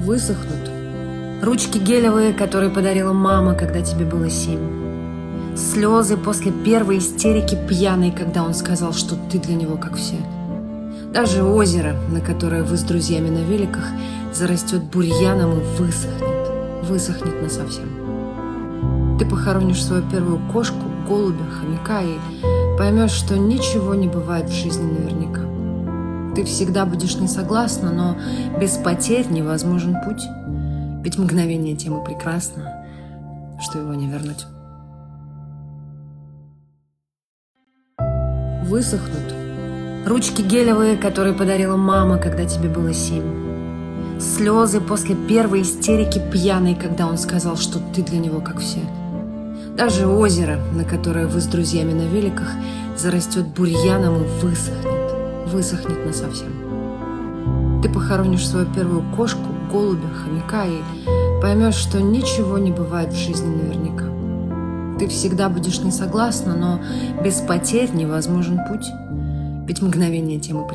высохнут. Ручки гелевые, которые подарила мама, когда тебе было 7. Слезы после первой истерики пьяной, когда он сказал, что ты для него как все. Даже озеро, на которое вы с друзьями на великах, зарастет бурьяном и высохнет насовсем. Ты похоронишь свою первую кошку, голубя, хомяка и поймешь, что ничего не бывает в жизни наверняка. Ты всегда будешь не согласна, но без потерь невозможен путь. Ведь мгновение тем и прекрасно, что его не вернуть. Высохнут. Ручки гелевые, которые подарила мама, когда тебе было 7. Слезы после первой истерики пьяной, когда он сказал, что ты для него как все. Даже озеро, на которое вы с друзьями на великах, зарастет бурьяном и высохнет насовсем. Ты похоронишь свою первую кошку, голубя, хомяка и поймешь, что ничего не бывает в жизни наверняка. Ты всегда будешь не согласна, но без потерь невозможен путь. Ведь мгновение тем и